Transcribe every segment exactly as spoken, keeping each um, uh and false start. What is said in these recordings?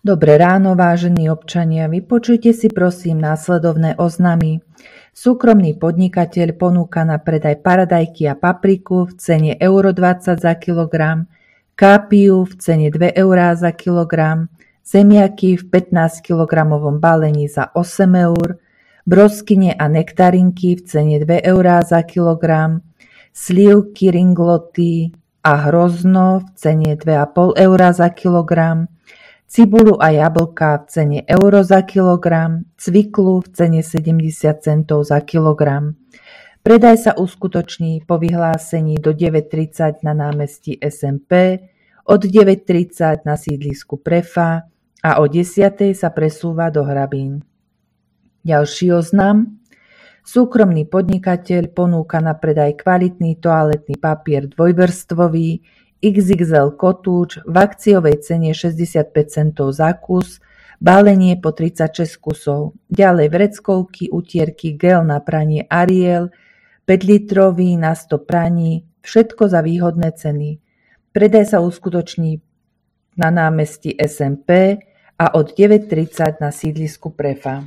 Dobré ráno, vážení občania, vypočujte si prosím následovné oznamy. Súkromný podnikateľ ponúka na predaj paradajky a papriku v cene euro dvadsať za kilogram, kápiu v cene dve eurá za kilogram, zemiaky v pätnásťkilogramovom balení za osem eur, broskyne a nektarinky v cene dve eurá za kilogram, slivky, ringloty a hrozno v cene dva a pol eurá za kilogram, cibulu a jablka v cene euro za kilogram, cviklu v cene sedemdesiat centov za kilogram. Predaj sa uskutoční po vyhlásení do deväť tridsať na námestí es em pé, od deväť tridsať na sídlisku Prefa a o desiatej sa presúva do Hrabín. Ďalší oznam. Súkromný podnikateľ ponúka na predaj kvalitný toaletný papier dvojvrstvový iks iks el kotúč v akciovej cene šesťdesiatpäť centov za kus, balenie po tridsaťšesť kusov. Ďalej vreckovky, utierky, gel na pranie Ariel, päť litrový na sto praní, všetko za výhodné ceny. Predaj sa uskutoční na námestí es em pé a od deväť tridsať na sídlisku Prefa.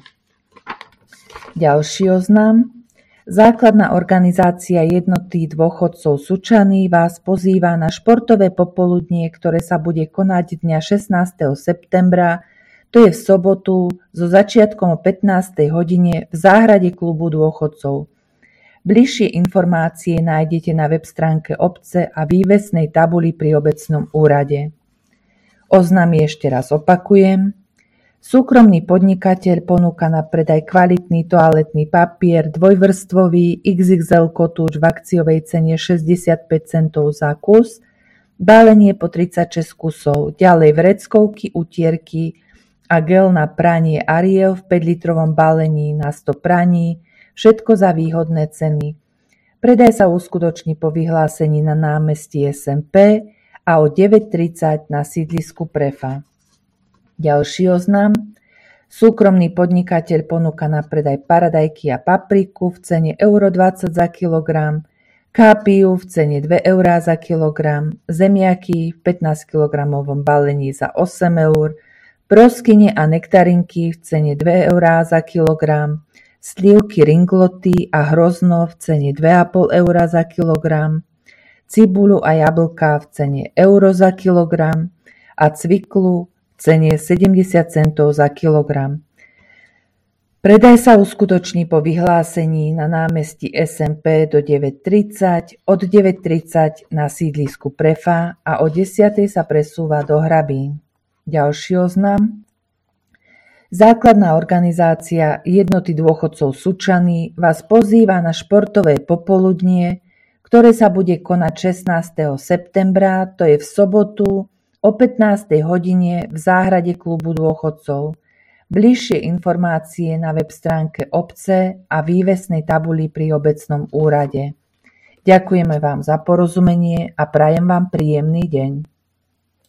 Ďalší oznam. Základná organizácia Jednoty dôchodcov Sučany vás pozýva na športové popoludnie, ktoré sa bude konať dňa šestnásteho septembra, to je v sobotu, so začiatkom o pätnástej hodine v záhrade klubu dôchodcov. Bližšie informácie nájdete na web stránke obce a vývesnej tabuli pri obecnom úrade. Oznamy ešte raz opakujem. Súkromný podnikateľ ponúka na predaj kvalitný toaletný papier dvojvrstvový iks iks el kotúč v akciovej cene šesťdesiatpäť centov za kus, balenie po tridsaťšesť kusov, ďalej vreckovky, utierky a gel na pranie Ariel v päť litrovom balení na sto praní, všetko za výhodné ceny. Predaj sa uskutoční po vyhlásení na námestí es em pé a o deväť tridsať na sídlisku Prefa. Ďalší oznam. Súkromný podnikateľ ponúka na predaj paradajky a papriku v cene euro dvadsať za kilogram, kápiu v cene dve eurá za kilogram, zemiaky v pätnásťkilogramovom balení za osem eur, broskyne a nektarinky v cene dve eurá za kilogram, slivky, ringloty a hrozno v cene dva a pol eurá za kilogram, cibulu a jablka v cene euro za kilogram a cviklu v cene sedemdesiat centov za kilogram. Predaj sa uskutoční po vyhlásení na námestí es em pé do deväť tridsať, od deväť tridsať na sídlisku Prefa a o desiatej sa presúva do Hrabín. Ďalší oznam. Základná organizácia Jednoty dôchodcov Sučany vás pozýva na športové popoludnie, ktoré sa bude konať šestnásteho septembra, to je v sobotu, o pätnástej hodine v záhrade klubu dôchodcov. Bližšie informácie na web stránke obce a vývesnej tabuli pri obecnom úrade. Ďakujeme vám za porozumenie a prajem vám príjemný deň.